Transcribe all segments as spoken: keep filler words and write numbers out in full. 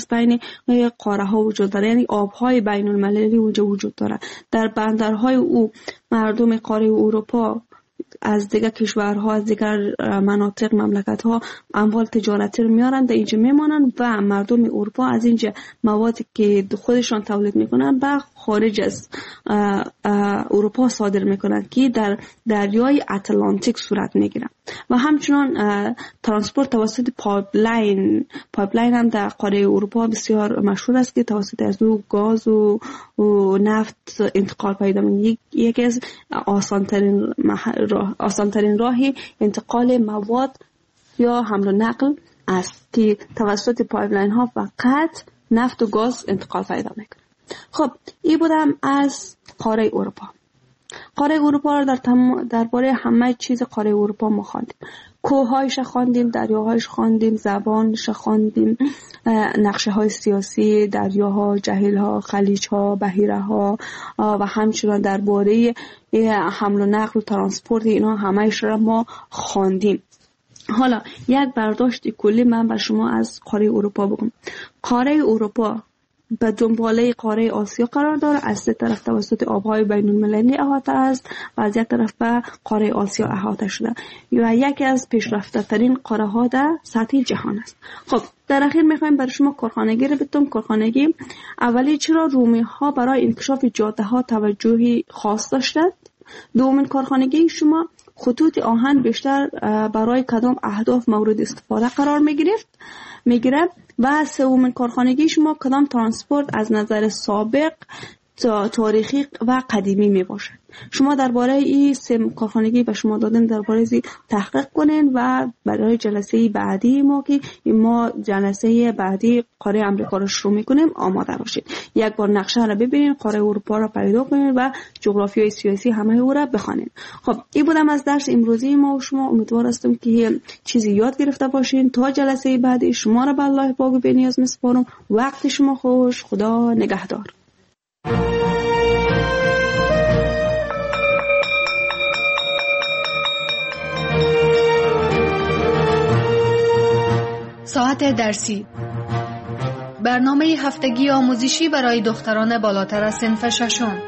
هست بین قاره ها وجود داره، یعنی آبهای بین المللی اونجا وجود داره. در بندرهای او مردم قاره اروپا از دیگر کشورها، از دیگر مناطق، مملکت ها اموال تجارتی رو میارن در اینجا میمانن و مردم اروپا از اینجا موادی که خودشان تولید میکنن به خارج از اروپا صادر میکنن که در دریای اتلانتیک صورت میگیرن. و همچنان ترانسپورت توسط پایپلاین پایپلاین هم در قاره اروپا بسیار مشهور است که توسط از او گاز و, و نفت انتقال پیدا میکنه. یکی از آسانترین راه آسانترین راهی انتقال مواد یا حمل و نقل است که توسط پایپلاین ها فقط نفت و گاز انتقال پیدا میکنه. خب این بودم از قاره اروپا. قاره اروپا رو در تم... درباره همه چیز قاره اروپا ما خواندیم. کوه‌هایش خواندیم، دریاهایش خواندیم، زبانش خواندیم، نقشه های سیاسی دریاها، جهیل‌ها، خلیج‌ها، بحیره‌ها و همچنین درباره حمل و نقل و ترانسپورت اینا همه‌اش را ما خواندیم. حالا یک برداشت کلی من بر شما از قاره اروپا بگم. قاره اروپا به دنباله قاره آسیا قرار داره، از سه طرف توسط آبهای بین المللی احاطه است و از یک طرف به قاره آسیا احاطه شده و یکی از پیشرفته ترین قاره ها در سطح جهان است. خب در اخیر میخوایم برای شما کارخانگی رو بتون. کارخانگی اولی چرا رومی ها برای انکشاف جاده ها توجهی خاص داشتند؟ دومین کارخانگی شما خطوط آهن بیشتر برای کدام اهداف مورد استفاده قرار میگرفت میگیره؟ و سومین کارخانگی شما کدام ترانسپورت از نظر سابق تاریخی و قدیمی می باشد؟ شما درباره این سه کارخانگی به شما دادن درباره ای تحقیق کنین و برای جلسه بعدی ما که ما جلسه بعدی قاره امریکا رو شروع میکنیم آماده باشید. یک بار نقشه رو ببینین، قاره اروپا رو پیدا کنین و جغرافیای سیاسی همه او را بخوانین. خب این بودم از درس امروزی ما و شما. امیدوار هستم که چیزی یاد گرفته باشین. تا جلسه بعدی شما را به الله پاک و بی‌نیاز میسپارم. وقت شما خوش. خدا نگهدار. ساعت درسی، برنامه هفتگی آموزشی برای دختران بالاتر از صنف ششم.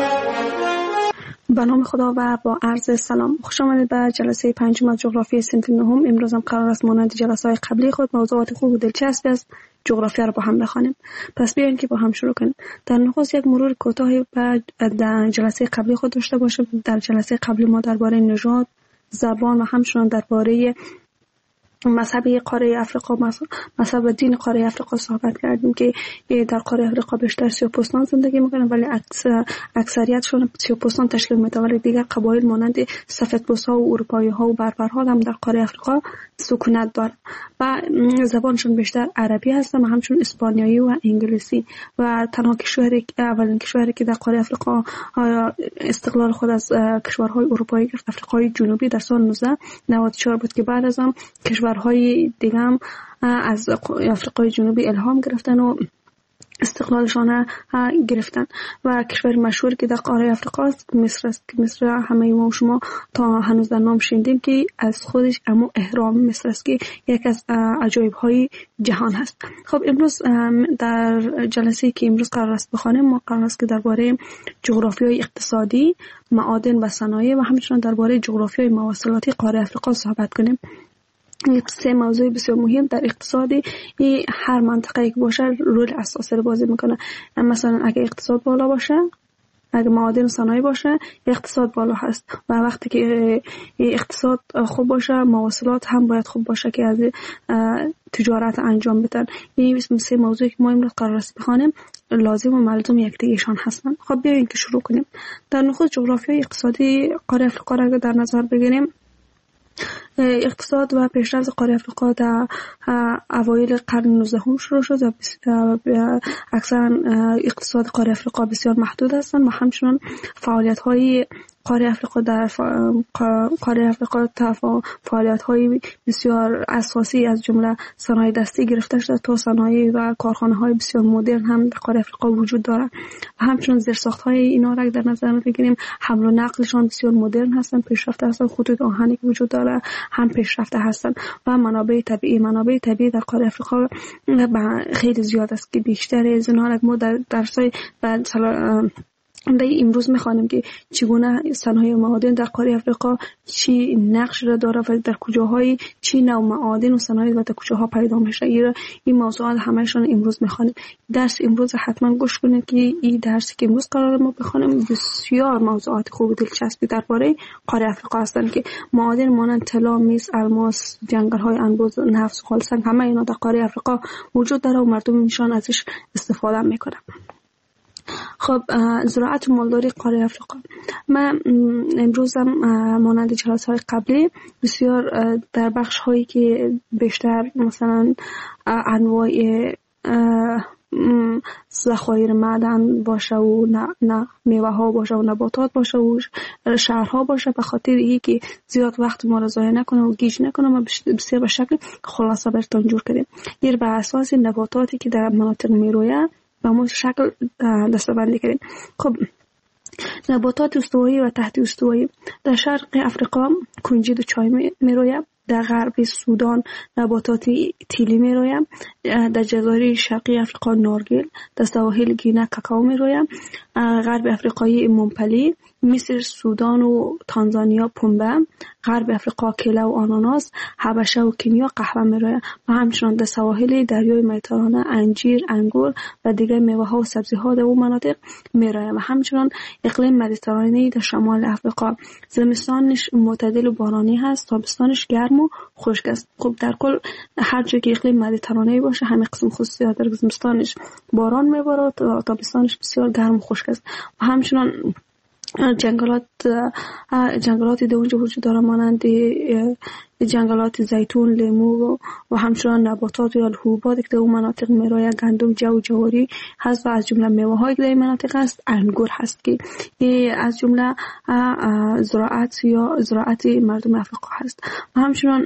به نام خدا و با عرض سلام، خوش آمدید به جلسه پنجم از جغرافی صنف نهم. امروز هم قرار است مانند جلسه‌های قبلی خود موضوعات خوب و دلچسبی از جغرافیا را با هم بخوانیم. پس بیاین که با هم شروع کنیم. در نخست یک مرور کوتاهی به جلسه قبلی خود داشته باشیم. در جلسه قبلی ما درباره نژاد، زبان و همچنین درباره مذهب قاره افریقا، مذهب دین قاره افریقا صحبت کردیم که در قاره افریقا بیشتر سیاه‌پوستان زندگی میکنن ولی اکثر اکثریتشون سیاه‌پوستان تشکیل میدن، ولی دیگر قبایل مانند سفیدپوست‌ها و اروپایی‌ها و بربرها هم در قاره افریقا سکونت دارن و زبانشون بیشتر عربی هستن و همچنین اسپانیایی و انگلیسی. و تنها کشوری اولین کشوری که در قاره افریقا استقلال خود از کشورهای اروپایی گرفت افریقای جنوبی در سال نوزده نود و چهار بود که بعد از آن کشورهای دیگه هم از افریقای جنوبی الهام گرفتن و استقلالشان گرفتن. و کشور مشهور که در قاره افریقا است مصر است که مصر همه ما و شما تا هنوز در نام شنیدیم که از خودش امو اهرام مصر است که یک از عجایب های جهان هست. خب امروز در جلسه که امروز قرار است بخوانیم ما قرار است که درباره جغرافیای اقتصادی، معادن و صنایع و همچنین درباره جغرافیای مواصلاتی قاره افریقا صحبت کنیم. این سه موضوع بسیار مهم در اقتصادی هر منطقه که باشه رول اساسی رو بازی میکنه. مثلا اگه اقتصاد بالا باشه، اگه معادن و صنایع باشه، اقتصاد بالا هست و وقتی که اقتصاد خوب باشه مواصلات هم باید خوب باشه که از تجارت انجام بدن. این سه موضوعی که ما امروز قرار است بخوانیم لازم و ملزوم یکدیگه‌شان هستن. خب بیاین که شروع کنیم. در نخست جغرافیای اقتصادی قاره افریقا را در نظر بگیریم. اقتصاد و پیشرفت قاره افریقا در اوایل قرن نوزدهم شروع شد و اکثرا اقتصاد قاره افریقا بسیار محدود هستند و همچنین فعالیت‌های قاره افریقا در قاره افریقا فعالیت های بسیار اساسی از جمله صنایع دستی گرفته شده تا صنایع و کارخانه های بسیار مدرن هم در قاره افریقا وجود دارد و همچنین زیرساخت های اینا را در نظر بگیریم حمل و نقلشان بسیار مدرن هستند، پیشرفته هستند. خطوط آهنی که وجود داره هم پیشرفته هستند و منابع طبیعی منابع طبیعی در قاره افریقا خیلی زیاد است که بیشتر از اینها را ما در درسای و در امروز میخوانیم که چگونه صنایع معادن در قاره افریقا چی نقش را داره و در کجاهای چی نوع معادن و صنایع و در کجاها پیدا میشه. این موضوعات همهشون امروز میخوانیم. درس امروز حتما گوش کنید که این درسی که امروز قرار ما بخونیم بسیار موضوعات خوب و دلچسبی درباره قاره افریقا هستند که معادن مانند طلا، مس، الماس، جنگل های انبوه، نفت، خالصنگ همه اینا در قاره افریقا وجود داره و مردم ایشان ازش استفاده میکنن. خب زراعت و مالداری قاره افریقا، من امروز هم مانند جلسه های قبلی بسیار در بخش هایی که بیشتر مثلا انواع ذخایر معدن باشه و نه, نه میوه ها باشه و نباتات باشه و شهرها باشه، به خاطر اینکه که زیاد وقت ما را ضایع نکنه و گیج نکنه ما بسیار به شکل خلاصه براتون جور کردیم. این بر اساس نباتاتی که در مناطق میرویه با ما شکل دسته‌بندی کردیم. خب نباتات استوایی و تحت استوایی در شرق افریقا کنجد و چای میرویه، در غرب سودان نباتات تیلی میرویه، در جزایر شرقی افریقا نارگیل، در سواحل گینه کاکائو میرویه، غرب افریقای ممپلی، مصر، سودان و تانزانیا پنبه، غرب افریقا کیله و آناناس، حبشه و کنیا قهوه میرویه و همچنان در سواحل دریای مدیترانه انجیر، انگور و دیگر میوه ها و سبزی ها در اون مناطق میرویه و همچنان اقلیم مدیترانه‌ای در شمال افریقا زمستانش معتدل و بارانی هست، تابستانش گرم و خشک است. خب در کل هر جا که اقلیم مدیترانه‌ای باشه همین قسم خصوصیات داره، زمستانش باران میباره و تابستانش بسیار گرم و خشک است و همچنان جنگلات جنگلاتی در اونجا وجود داره مانند جنگلات زیتون، لیمو و همچنان نباتات یا حبوبات که در اون مناطق میرویه، گندم، جو، جواری هست و از جمله میوه هایی که در این مناطق هست انگور هست که از جمله زراعت یا زراعت مردم افریقا هست. و همچنان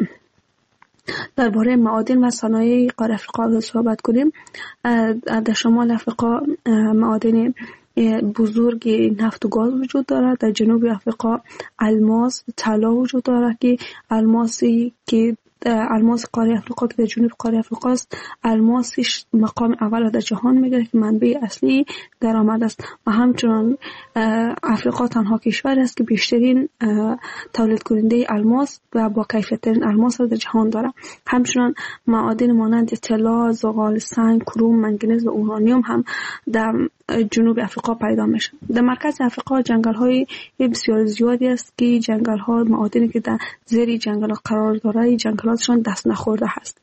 درباره معادن و صنایع قاره افریقا صحبت کنیم. در شمال افریقا معادن بزرگ نفت و گاز وجود دارد. در جنوب افریقا الماس، طلا وجود دارد که الماسی که الماس قاره افریقا که در جنوب قاره افریقا است الماسش مقام اول در جهان میگیره که منبع اصلی درآمد است و همچنان افریقا تنها کشور است که بیشترین تولید کننده الماس و با کیفیت ترین الماس را در جهان داره. همچنان معادن مانند طلا، زغال سنگ، کروم، منگنز و اورانیوم هم در جنوب افریقا پیدا میشه. در مرکز افریقا جنگل های بسیار زیادی است که جنگل ها معادنی که در زیر جنگل قرار داره جنگلاتشان دست نخورده هست.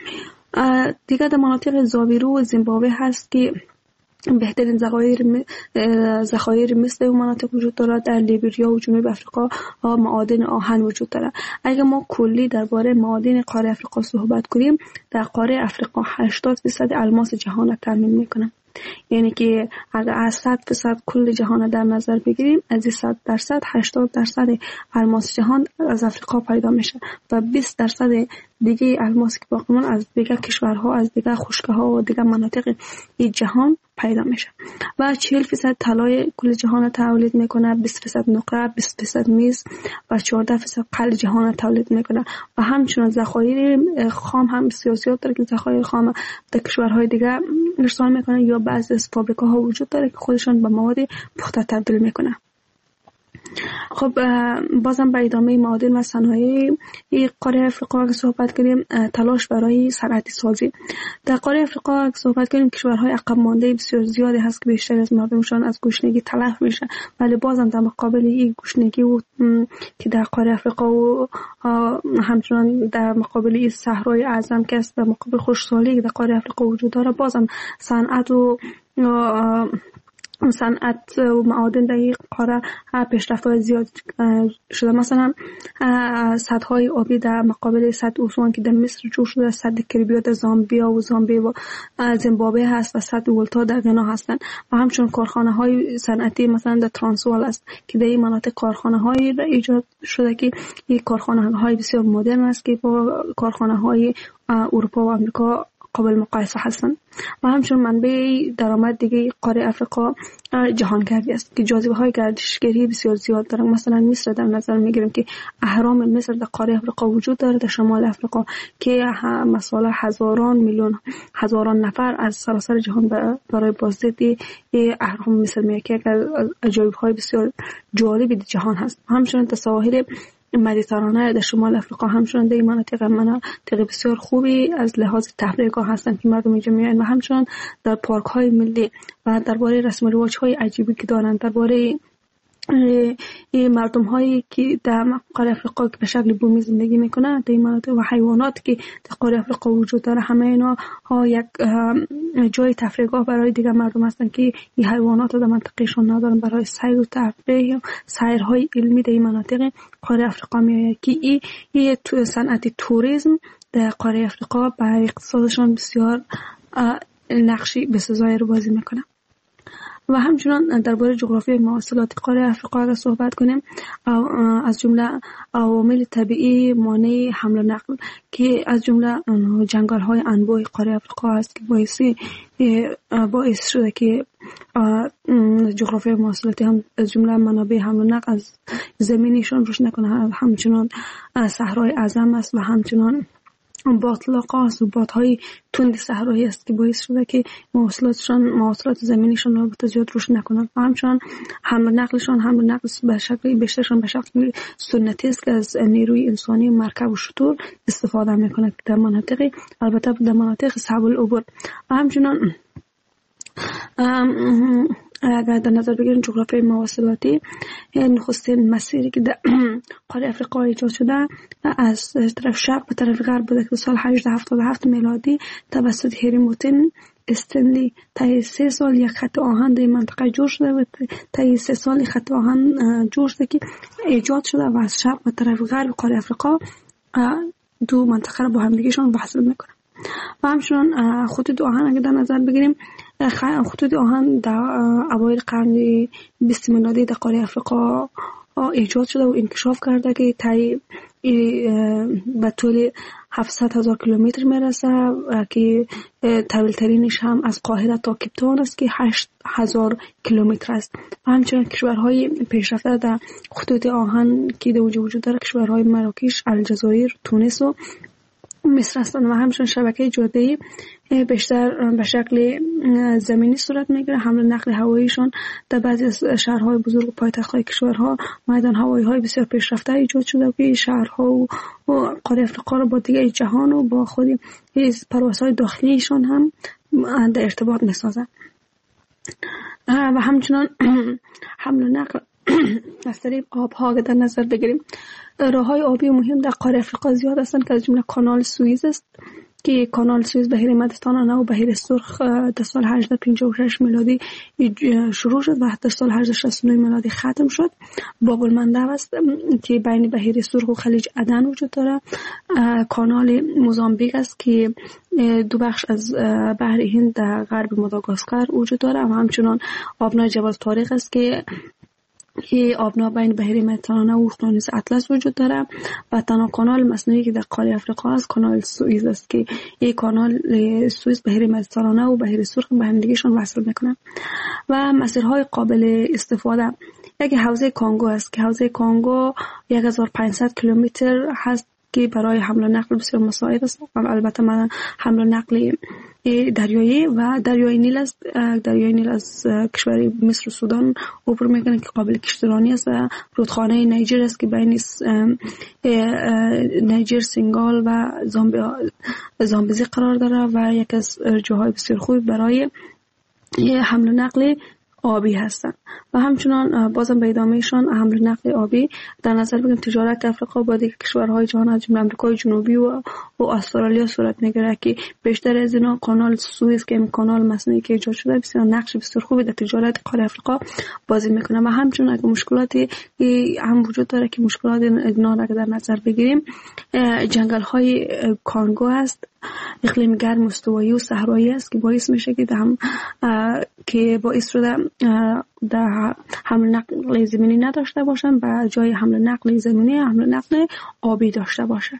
دیگر در مناطق زاویرو و زیمبابوه هست که بهترین ذخایر ذخایر مثل اون مناطق وجود دارد. در لیبریا و جنوب افریقا معادن آهن وجود دارد. اگر ما کلی درباره معادن قاره افریقا صحبت کنیم، در قاره افریقا هشتاد درصد الماس جهان را تامین میکنه. یعنی که اگر از صد درصد کل جهان در نظر بگیریم از صد درصد هشتاد درصد الماس جهان از افریقا پیدا میشه و بیست درصد دیگه الماس که باقی مونده از دیگه کشورها، از دیگه خشکه ها و دیگه مناطق این جهان پیدا میشه و چهل درصد طلای کل جهان تولید میکنه، بیست درصد نقره، بیست درصد میز و چهارده درصد قل جهان تولید میکنه و همچنین ذخایر خام هم بسیار زیاد داره که ذخایر خام در کشورهای دیگه ارسال میکنه یا بعضی از فابریکاها وجود داره که خودشون به مواد پخته تبدیل میکنه. خب بازم به ادامه معادن و صنایع قاره افریقا که صحبت کنیم، تلاش برای صنعتی سازی در قاره افریقا که صحبت کنیم، کشورهای عقب مانده بسیار زیادی هست که بیشتر از مردمشان از گشنگی تلف میشه، ولی بازم در مقابل این گشنگی و که در قاره افریقا و همچنان در مقابل این صحرای اعظم که است، در مقابل خشکسالی که در قاره افریقا وجود داره، بازم صنعت و صنعت و معادن در این قاره پیشرفت‌های زیاد شده. مثلا سدهای آبی در مقابل سد اوسوان که در مصر جور شده، سد کریبیا در زامبیا و زامبی و زیمبابوه هست و سد ولتا در غنا هستند. و همچنین کارخانه های صنعتی مثلا در ترانسوال است که در این مناطق کارخانه های ایجاد شده که این کارخانه های بسیار مدرن است که با کارخانه های اروپا و آمریکا قابل مقایسه هستند. و همچنین منبع درآمد دیگه قاره افریقا جهانگردی است که جاذبه های گردشگری بسیار زیاد دارند. مثلا مصر در نظر میگیریم که اهرام مصر در قاره افریقا وجود داره، در شمال افریقا، که مثلا هزاران میلیون هزاران نفر از سراسر جهان برای بازدید اهرام مصر میاد که از عجایب های بسیار جالب جهان هست. همچنین در سواحل مدیترانه در شمال افریقا همچنین در این مناطق مناطق بسیار خوبی از لحاظ تفریحگاه هستند که مردم اینجا میان. و همچنین در پارک های ملی و درباره رسم و رواج های عجیبی که دارند، درباره این مردم هایی که در قاره افریقا که به شکل بومی زندگی میکنند در این مناطق و حیوانات که در قاره افریقا وجود داره، همه اینا ها یک جای تفریحگاه برای دیگر مردم هستند که این حیوانات در منطقهشون ندارن. برای سیر و تفریح و سیرهای علمی در این مناطق قاره افریقا میآید که این این تو صنعت توریسم در قاره افریقا برای اقتصادشون بسیار نقشی بسزایی رو بازی میکنه. و همچنان درباره جغرافی مواصلات قاره افریقا اگر صحبت کنیم، از جمله عوامل طبیعی مانع حمل و نقل که از جمله جنگل های انواع قاره افریقا است که باعثی باعث شده که جغرافی مواصلاتی هم از جمله منابع حمل و نقل از زمینیشون روش نکنه. همچنان صحرای اعظم است و همچنان باطلاق است و بادهای تند صحرایی است که باعث شده که مواصلاتشان مواصلات زمینیشان رو به زیاد روش نکنند. و همچنان حمل و نقلشان حمل و نقل به شکل بیشترشان به شکل سنتی است که از نیروی انسانی مرکب و شتر استفاده میکنند در مناطق البته در مناطق صعب العبور. و همچنان اگر در نظر بگیریم جغرافی مواصلاتی، نخستین مسیری که در قاره افریقا ایجاد شده از طرف شرق به طرف غرب بوده که سال هجده هفتاد و هفت میلادی توسط هری موتن استنلی طی سه سال یک خط آهن در منطقه جور شده و طی سه سال خط آهن جور شده که ایجاد شده و از شرق به طرف غرب قاره افریقا دو منطقه را با هم دیگه‌شان وصل میکنه. و همچنان خطوط آهن اگر در نظر بگیریم، خطوط آهن در اوایل قرن بیستم میلادی در قاره افریقا ایجاد شده و انکشاف کرده که طی به طول هفتصد هزار کیلومتر میرسه که طویل ترینش هم از قاهره تا کیپتاون است که هشت هزار کیلومتر است. و همچنین کشورهای پیشرفته در خطوط آهن که در وجود داره کشورهای مراکش، الجزایر، تونس و مصر هستند. و همچنین شبکه جاده‌ای بیشتر به شکل زمینی صورت میگیره. حمل و نقل هواییشون در بعضی از شهرهای بزرگ و پایتخت‌های کشورها میدان هوایی های بسیار پیشرفته ایجاد شده که شهرها و قاره افریقا رو با دیگه جهان و با خود پروازهای داخلیشون هم در ارتباط میسازن. و همچنان حمل و نقل از طریق آبها در نظر بگیریم، راههای آبی مهم در قاره افریقا زیاد هستند که از جمله کانال سوئیز است که کانال سوئیز بحیر مدیترانه و بحیر سرخ در سال هجده پنجاه و شش میلادی شروع شد و در سال هجده شصت و نه میلادی ختم شد. باب المندب است که بین بحیر سرخ و خلیج عدن وجود داره. کانال موزامبیک است که دو بخش از بحر هند در غرب ماداگاسکار وجود داره. و همچنان آبنای جبل طارق است که که آبنا بین بحیر مدیترانه و اقیانوس اطلس وجود داره. و تنها کانال مصنوعی که در قاره افریقا است کانال سوئیز است که این کانال سوئیز بحیر مدیترانه و بحیر سرخ به هم دیگه‌شان وصل میکنه. و مسیرهای قابل استفاده، یک حوزه کانگو است که حوزه کانگو هزار و پانصد کیلومتر هست که برای حمل و نقل بسیار مساعد است. البته من حمل و نقل دریایی و دریای نیل است. دریای نیل از کشور مصر و سودان عبور میکنه که قابل کشتیرانی است و رودخانه نیجر است که بین نیجر، سنگال و زامبیزی قرار داره و یک از جاهای بسیار خوب برای حمل و نقل آبی هستند و همچنان بازم به ادامهشان حمل نقل آبی در نظر بگیریم. تجارت افریقا با دیگر کشورهای جهان از جمله آمریکای جنوبی و و استرالیا صورت میگیره که بیشتر از اینا کانال سوئز که کانال مصنوعی که ایجاد شده بسیار نقش بسیار خوبی در تجارت قاره افریقا بازی میکنه و همچنان اگه مشکلاتی هم وجود داره که مشکلات اینا را در نظر بگیریم، جنگل های کانگو هست، اقلیم گرم استوایی و صحرایی است که باعث میشه که هم که باعث شده در حمل نقل زمینی نداشته باشن و جای حمل نقل زمینی حمل نقل آبی داشته باشه.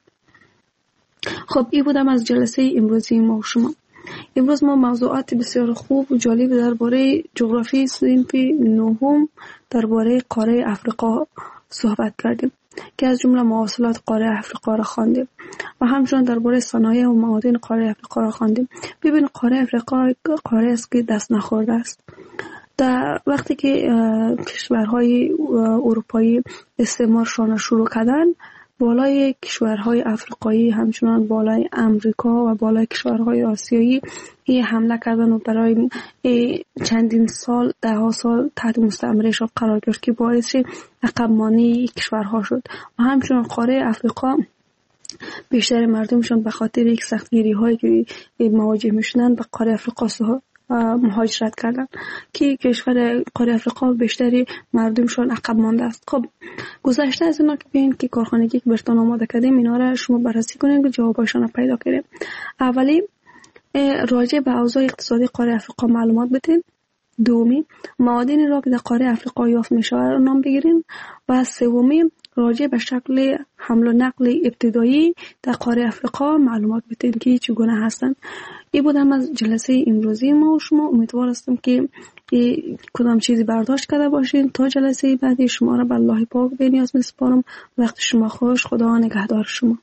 خب این بودم از جلسه امروزی ما و شما. امروز ما موضوعات بسیار خوب و جالب درباره جغرافی صنف نهم درباره قاره افریقا صحبت کردیم که از جمله مواصلات قاره افریقا را خواندیم و همچنین درباره صنایع و معادن قاره افریقا را خواندیم. ببین قاره افریقا قاره است که دست نخورده است. در وقتی که کشورهای اروپایی استعمارشان شروع کردن، بالای کشورهای افریقایی همچنان بالای امریکا و بالای کشورهای آسیایی این حمله کردن و برای چندین سال ده ها سال تحت مستعمرهشان قرار گرفت که باعث عقب‌مانی کشورها شد و همچنان قاره افریقا بیشتر مردمشون به خاطر یک سختگیری هایی که مواجه میشدن به قاره افریقا مهاجرت کردن که کشور قاره افریقا بیشتری مردمشون عقب مانده است. خب گذشته از اینا که ببین که کارخانگی که برتون آماده کردیم اینا را شما بررسی کنید که جواباشون پیدا کنید. اولی راجع به اوضاع اقتصادی قاره افریقا معلومات بدین. دومی معادن را که در قاره افریقا یافت میشه نام بگیرین و سومی راجع به شکل حمل و نقل ابتدایی در قاره افریقا معلومات بدین که چگونه هستند. این بودم از جلسه امروزی ما و شما. امیدوار هستم که کدام چیزی برداشت کرده باشین. تا جلسه بعدی شما را به الله پاک به نیاز میسپارم. وقت شما خوش. خدا نگهدار شما.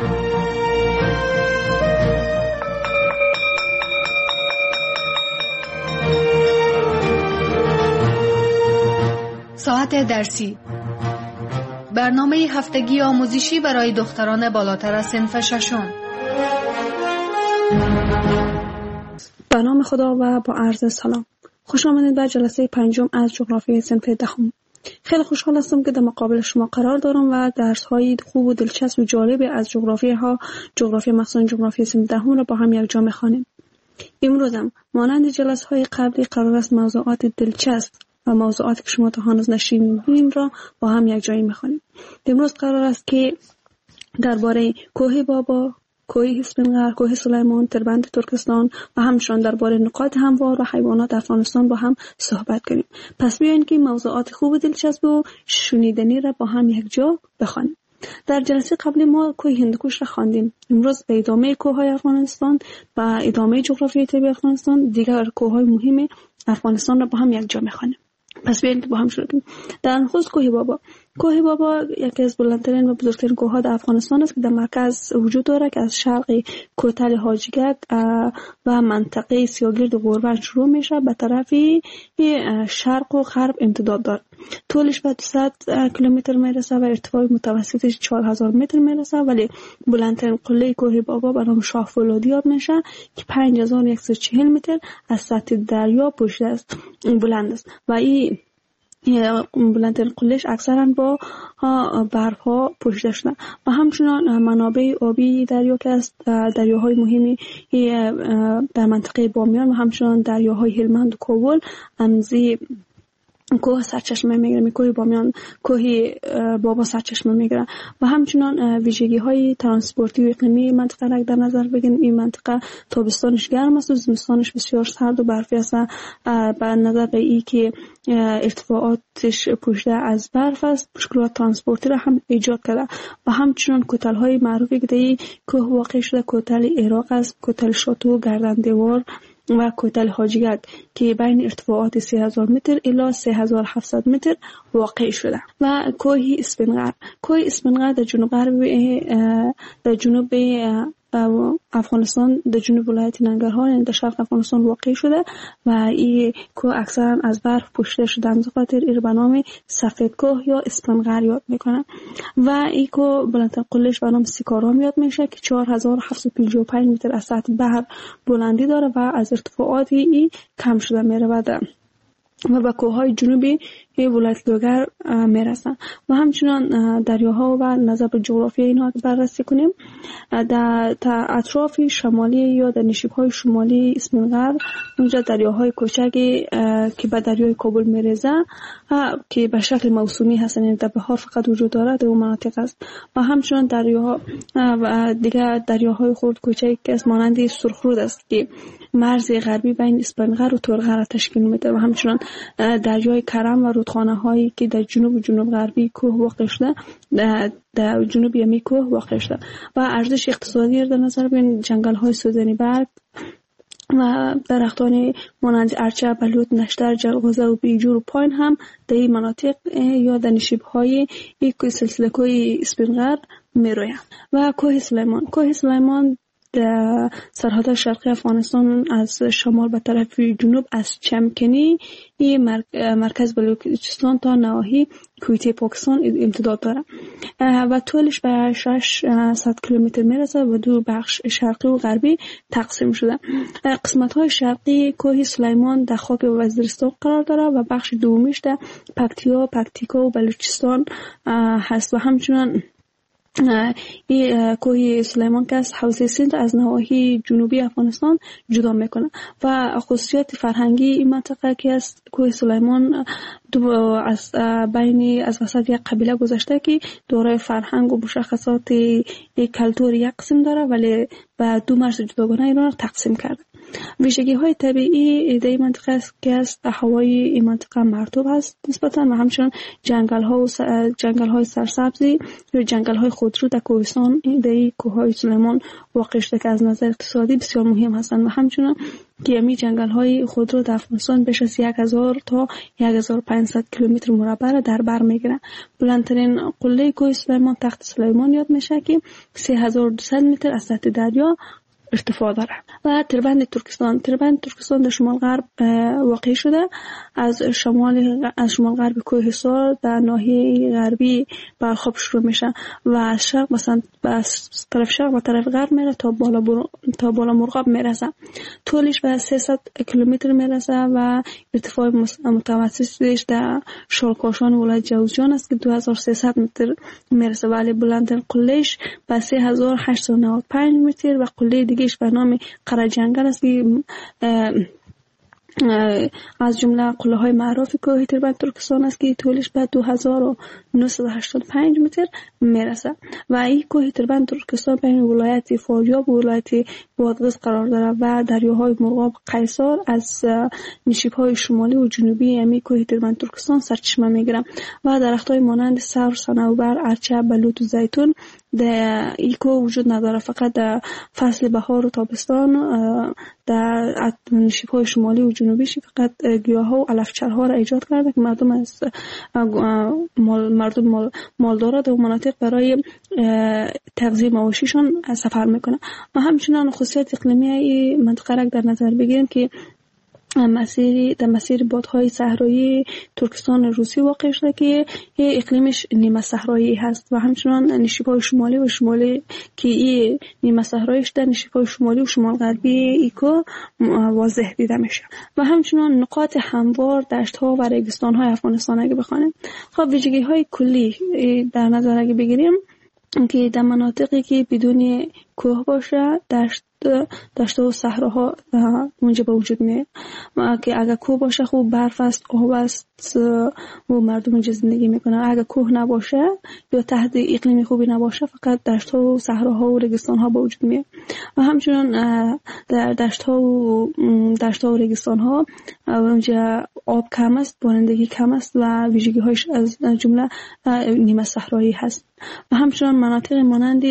ساعت درسی، برنامه هفتگی آموزشی برای دختران بالاتر از صنف ششم. به نام خدا و با عرض سلام. خوش آمدید به جلسه پنجم از جغرافی صنف دهم. خیلی خوشحال هستم که در مقابل شما قرار دارم و درس های خوب و دلچسب و جالب از جغرافی ها جغرافی مخصوصا جغرافی صنف دهم را با هم یک جا می‌خوانیم. امروز هم مانند جلسه های قبلی قرار است موضوعات دلچسب و موضوعاتی که شما تا هنوز نشنیدین را با هم یک جایی می‌خوانیم. امروز قرار است که درباره کوه بابا، کوه اسفنقر، کوه سلیمان، تربند ترکستان و همچنین درباره نقاط هموار و حیوانات افغانستان با هم صحبت کنیم. پس بیاین که موضوعات خوب و دلچسب و شنیدنی را با هم یک جا بخوانیم. در جلسه قبلی ما کوه هندوکش را خواندیم. امروز به ادامه کوههای افغانستان و ادامه جغرافیای طبیعی افغانستان دیگر کوههای مهم افغانستان را با هم یک جا می‌خوانیم. پس بیاین با هم شروع کنیم. در نخست کوه بابا. کوه بابا یکی از بلندترین و بزرگترین کوه‌ها در افغانستان است که در مرکز وجود دارد که از شرق کوتل حاجیگک و منطقه سیاگرد و غوربند شروع میشه به طرف شرق و غرب امتداد دارد. طولش به دویست کیلومتر میرسه و ارتفاع متوسطش چهار هزار متر میرسه، ولی بلندترین قله کوه بابا به نام شاه فولادی یاد میشه که پنج هزار و صد و چهل متر از سطح دریا پشت است بلند است و این بلندترین قلهش اکثرا با برف ها پوشیده شده و همچنان منابع آبی دریا که است دریاهای مهمی در منطقه بامیان و همچنان دریاهای هلمند و کابل امزی کوه سرچشمه میگیره. کوه بامیان کوه بابا سرچشمه میگیره و همچنان ویژگی های ترانسپورتی و اقلیمی منطقه را در نظر بگیریم. این منطقه تابستانش گرم است و زمستانش بسیار سرد و برفی است. به نظر به این که ارتفاعاتش پوشیده از برف است، مشکلات ترانسپورتی را هم ایجاد کرده و همچنان کوتل های معروفی که در کوه واقع شده کوتل عراق است، کوتل شاتو، گردن دیوار و کوتل حاجیگک که بین ارتفاعات سه هزار متر الی سه هزار و هفتصد متر واقع شده و کوه اسفنقر. کوه اسفنقر در جنوب غرب در جنوب افغانستان در جنوب ولایت ننگرهار یعنی در شرق افغانستان واقع شده و این کوه اکثرا از برف پوشیده شده، از خاطر این به نام سفید کوه یا اسفنقر یاد میکنه و این کوه بلندترین قلهش به نام سیکارام یاد میشه که چهار هزار و هفتصد و پنجاه و پنج متر از سطح بحر بلندی داره و از ارتفاعات این کم شده میره و و به کوههای جنوبی ولایت لوگر میرسن. و همچنان دریاها و نظر به جغرافی اینها بررسی کنیم، در اطراف شمالی یا در نشیب‌های شمالی اسمنغر اونجا دریاهای کوچکی که به دریای کابل میرسه که به شکل موسومی هستن، یعنی در بهار فقط وجود داره در اون مناطق است. و همچنان دریاها و دیگر دریاهای خرد کوچکی که از مانند سرخرود است که مرز غربی بین اسپانغر و ترغه را تشکیل میده. و همچنان دریای کرم و رودخانه هایی که در جنوب و جنوب غربی کوه واقع شده، در, در جنوب یمی کوه واقع شده. و ارزش اقتصادی را در نظر بگیریم، جنگل های سوزنی برگ و درختان مانند ارچه، بلوط، نشتر، جلغوزه و بیجور و پاین هم در این مناطق یا در نشیب های سلسله کوه اسپانغر میروید. و کوه سلیمان کوه سلیمان در سرحد شرقی افغانستان از شمال به طرف جنوب از چمکنی مرکز بلوچستان تا نواحی کویته پاکستان امتداد داره و طولش به ششصد کیلومتر میرسه و دو بخش شرقی و غربی تقسیم شده. قسمت های شرقی کوه سلیمان در خاک وزیرستان قرار داره و بخش دومیش در پکتیا، پکتیکا و بلوچستان هست. و همچنان این کوه سلیمان که از حوزه سند از نواحی جنوبی افغانستان جدا میکنه و خصوصیت فرهنگی این منطقه که از کوه سلیمان از بین از وسط یک قبیله گذاشته که دارای فرهنگ و مشخصات کلتور یک قسم داره ولی به دو مرز جداگانه ایران را تقسیم کرده. ویژگی های طبیعی در این منطقه است که از هوای این منطقه مرطوب است نسبتا و همچنان جنگل ها و س... جنگل های سرسبزی یا جنگل های خودرو در کوهستان در کوههای سلیمان واقع شده که از نظر اقتصادی بسیار مهم هستند و همچنان که امی جنگل های خودرو در افغانستان بیش از یک هزار تا یک هزار و پانصد کیلومتر مربع را در بر میگیرند. بلندترین قله کوه سلیمان تخت سلیمان یاد میشه که سه هزار و دویست متر از سطح دریا ارتفاع داره. و تربند ترکستان تربند ترکستان در شمال غرب واقع شده، از شمال از شمال غرب کوه حصار در ناحیه غربی برخواب شروع میشه و از شرق مثلا از طرف شرق و طرف غرب میره تا بالا بر... تا بالا مرغاب میرسه. طولش به سیصد کیلومتر میرسه و ارتفاع متوسطش در شالکاشان ولایت جوزجان است که دو هزار و سیصد متر میرسه، ولی بلندترین قلهش به سه هزار و هشتصد و نود و پنج متر و قله دیگهش به نام قره جنگل است که از جمله قله های معروف کوه تربند ترکستان است که طولش به دو هزار و نهصد و هشتاد و پنج متر میرسه. و این کوه تربند ترکستان بین ولایت فاریاب و ولایت بادغیس قرار دارد و دریاهای مرغاب، قیصر از نشیب های شمالی و جنوبی امی کوه تربند ترکستان سرچشمه میگیرند و درخت های مانند سرو، صنوبر، ارچه، بلوط و زیتون در ایکو وجود نداره. فقط در فصل بهار و تابستان در نشیب‌های شمالی و جنوبیش فقط گیاها و علفچرها را ایجاد کرده که مردم از مردم مال مالدار در مناطق برای تغذیه مواشیشان سفر میکنه. و همچنین خصوصیت اقلیمی منطقه را در نظر بگیریم که مسیری در مسیر بادهای صحرایی ترکستان روسی واقع شده که اقلیمش نیمه صحرایی هست و همچنان نشیب‌های شمالی و شمالی که این نیمه صحراییش در نشیب‌های شمالی و شمال غربی ایکو واضح دیده میشه. و همچنان نقاط هموار دشت‌ها و ریگستان‌های افغانستان اگه بخوانیم، خب ویژگی‌های کلی در نظر اگه بگیریم که در مناطقی که بدون کوه باشه دشت دشت و صحراها اونجا به وجود میاد و که اگه کوه باشه خوب برف است، آب است و مردم اونجا زندگی میکنن. اگه کوه نباشه یا تحت اقلیم خوبی نباشه فقط دشت و صحراها و ریگستان ها به وجود میاد. و همچنین در دشت ها و دشت ها و ریگستان ها اونجا آب کم است، بارندگی کم است و ویژگی هایش از جمله نیمه صحرایی هست. و همچنین مناطق مانند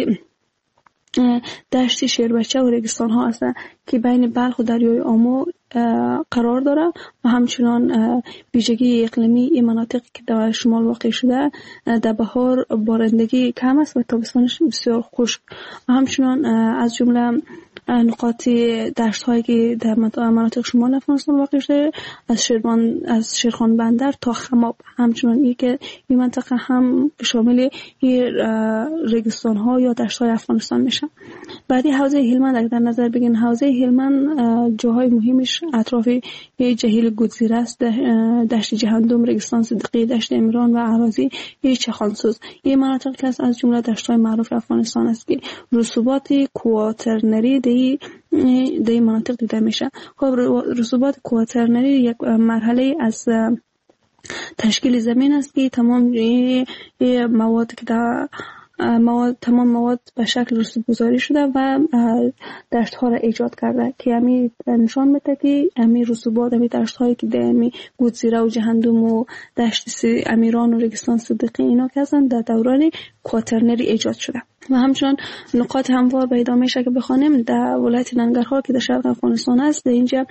دشت شیربچه و ریگستان ها هستند که بین بلخ و دریای آمو قرار داره و همچنان ویژگی اقلیمی این مناطق که در شمال واقع شده در بهار بارندگی کم است و تابستانش بسیار خشک و همچنان از جمله نقاط دشت هایی که در مناطق شمال افغانستان واقع شده، از شیربان از شیرخان بندر تا خماب، همچنان این که این منطقه هم شامل ریگستان ها یا دشت های افغانستان میشه. بعدی حوزه هلمند اگر در نظر بگیرین، حوزه هلمند جاهای مهمش اطراف جهیل گودزیره است، دشت جهندم، ریگستان صدیقی، دشت امیران و اراضی چخانسوز. این مناطق که از جمله دشت‌های معروف افغانستان است که رسوبات کواترنری دی دی مناطق دیده میشه. خب رسوبات کواترنری یک مرحله از تشکیل زمین است که تمام مواد که در مواد تمام مواد به شکل رسوب گذاری شده و دشت ها را ایجاد کرده که همی نشان میده که همی رسوبات همی دشت هایی که در همی گودزیره و جهندم و دشت امیران و ریگستان صدیقی اینا که هستند در دوران کواترنری ایجاد شده. و همچنان نقاط هموار پیدا میشه که بخوانیم در ولایت ننگرهار که در شرق افغانستان است. در اینجا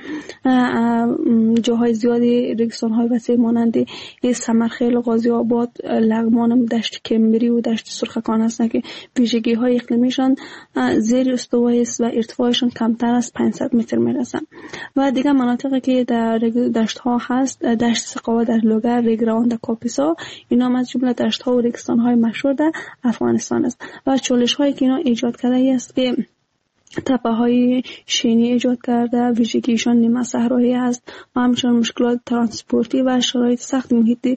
جاهای زیادی ریگستان های وسیع مانند سمرخیل، غازی آباد، لغمان، دشت کمبری و دشت سرخکان هستند که ویژگی های اقلیمیشان زیر استوایی است و ارتفاعشان کمتر از پانصد متر میرسند. و دیگر مناطقی که در دشت ها هست، دشت سقاوه در لوگر، ریگروان در کاپیسا، اینا از جمله دشت ها و ریگستان های مشهور در افغانستان است. و چالش هایی که اینا ایجاد کرده است که تپه های شینی ایجاد کرده، ویژگیشان نیمه صحرایی است و همچنان مشکلات ترانسپورتی و شرایط سخت محیطی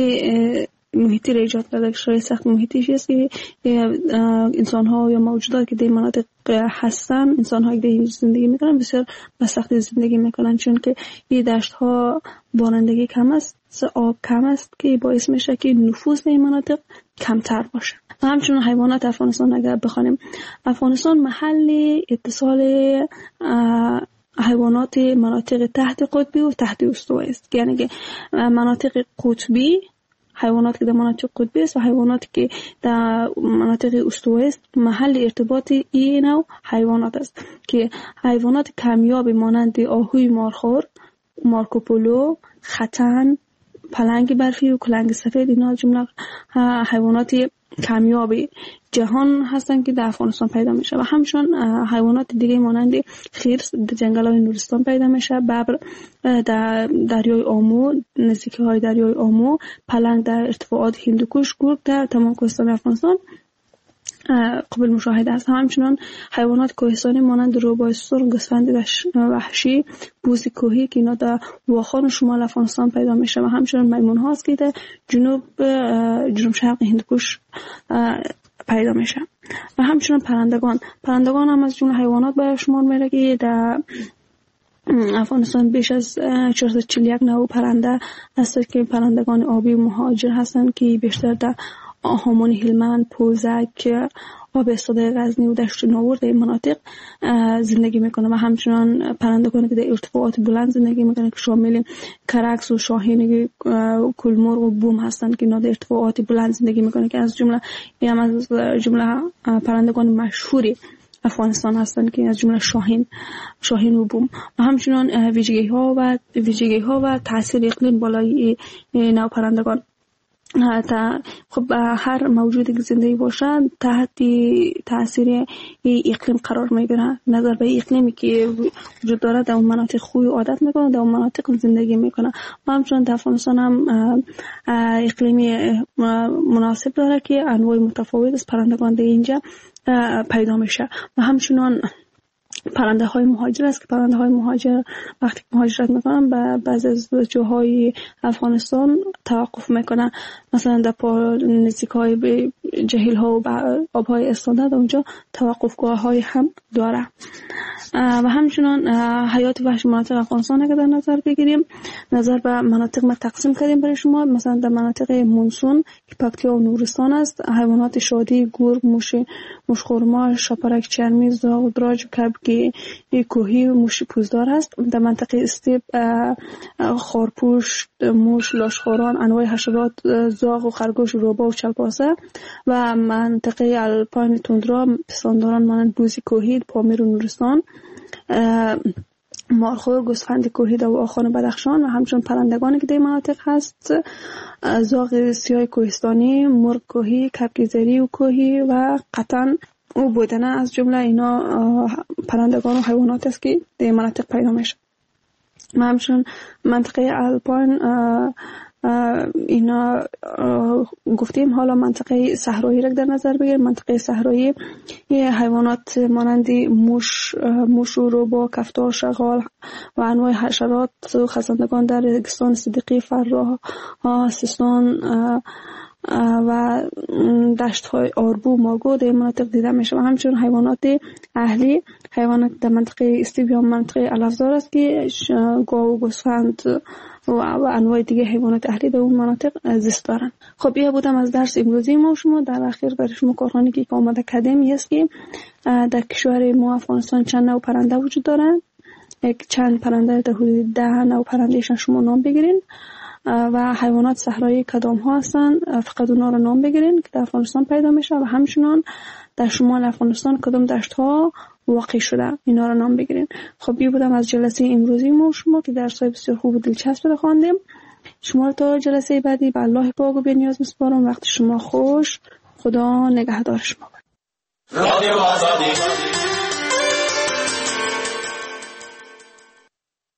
محیطی را ایجاد کرده. شرایط سخت محیطی است که انسان ها یا موجودات که در مناطق هستن، انسان هایی که در زندگی میکنن بسیار به سختی زندگی میکنن، چون که این دشت ها بارندگی کم است، آب کم است که باعث میشه که نفوذ در این مناطق کمتر باشه. و همچنین حیوانات افغانستان اگر بخوانیم، افغانستان محل اتصال حیوانات مناطق تحت قطبی و تحت استوایی است، یعنی که مناطق قطبی حیوانات که در مناطق قطبی است و حیوانات که در مناطق استوایی است محل ارتباط این نوع حیوانات است که حیوانات کمیاب مانند آهوی مارخور، مارکوپولو، ختن، پلنگ برفی و کلنگ سفید اینا جمله حیوانات کمیاب جهان هستند که در افغانستان پیدا میشه. و همچنین حیوانات دیگه مانند خرس در جنگل‌های نورستان پیدا میشه، ببر در دریای آمو، نزدیکی های دریای آمو، پلنگ در ارتفاعات هندوکش، گرگ در تمام کوهستان افغانستان قابل مشاهده است. همچنین حیوانات کوهستانی مانند روباه سرخ، گوسفند وحشی، بوز کوهی که اینا در واخان شمال افغانستان پیدا میشه و همچنین میمون هاست که در جنوب جنوب شرق هندوکش پیدا میشه. و همچنین پرندگان پرندگان هم از جمله حیوانات به شمار میره که در افغانستان بیش از چهارصد و چهل و یک نوع پرنده هست که پرندگان آبی مهاجر هستند که بیشتر در هامون هلمند، پوزک، آب استاده غزنی و دشت ناور در این مناطق زندگی میکنه. و همچنان پرندگانی که در ارتفاعات بلند زندگی میکنه که شامل کرکس و شاهین کلمرغ و بوم هستند که اینا در ارتفاعات بلند زندگی میکنه که از جمله هم از جمله پرندگان مشهوری افغانستان هستند که از جمله شاهین شاهین و بوم. و همچنان ویژگی ها و ویژگی ها و تاثیر اقلیم بالای نوع پرندگان. خب هر موجودی که زندگی باشه تحت تاثیر اقلیم قرار میگیره. نظر به اقلیمی که وجود داره در اون مناطق خوی عادت میکنه، در اون مناطق زندگی میکنه. و همچنان در افغانستان هم اقلیمی مناسب داره که انواع متفاوت از پرندگان در اینجا پیدا میشه. و همچنان پرنده های مهاجر است که پرنده های مهاجر وقتی مهاجرت میکنن به بعضی از جاهای افغانستان توقف میکنن، مثلا در نزدیک های به جهیل ها و آب های استانده در اونجا توقفگاه های هم داره. و همچنان حیات وحش مناطق افغانستان اگر در نظر بگیریم، نظر به مناطق ما تقسیم کردیم برای شما. مثلا در مناطق مونسون که پکتیا و نورستان است، حیوانات شادی، گرگ، موش موشخورما، شاپرک چرمی، زاغ، دراج و کبک کوهی و موش پوزدار است. در منطقه استیپ خارپوش، موش، لاشخوران، انواع حشرات، زاغ و خرگوش، روباه و چلپاسه. و منطقه الپاین توندرا پستانداران مانند بوزی کوهی، پامیر و نورستان، مارخور، گوسفند کوهی در واخان بدخشان. و همچنین پرندگانی که در مناطق هست، زاغ سیاه کوهستانی، مرغ کوهی، کبک زری و کوهی و قطن او بودن از جمله اینا پرندگان و حیوانات است که در مناطق پیدا میشه. ما همچنین منطقه آلپاین اینا گفتیم. حالا منطقه صحرایی را در نظر بگیریم. منطقه صحرایی حیوانات مانند موش موش و روبا، کفتار، شغال و انواع حشرات و خزندگان در رگستان صدیقی، فراه، سیستان و دشت های آربو، ماگو در مناطق دیده میشه. و همچنین حیوانات اهلی، حیوانات در منطقه استیبیا منطقه الافزار است که گاو و گوسفند و انواع دیگه حیوانات اهلی در اون مناطق زیست دارن. خب این بودم از درس امروزی ما شما. در اخیر برای شما کارخانه که آماده کردیم است که در کشور ما افغانستان چند نوع پرنده وجود دارن. یک چند پرنده در حدود ده نوع پرندهشان شما نام بگیرین و حیوانات صحرایی کدام ها هستن فقط اونا رو نام بگیرین که در افغانستان پیدا میشه و همچنان در شمال افغانستان کدام دشت ها واقع شده اینا رو نام بگیرین. خب بی بودم از جلسه امروزی ما شما که درس‌های بسیار خوب و دلچسب رو خواندیم. شما تا جلسه بعدی به الله پاک و بی‌نیاز میسپارم. وقت شما خوش. خدا نگهدار شما. رادیو آزادی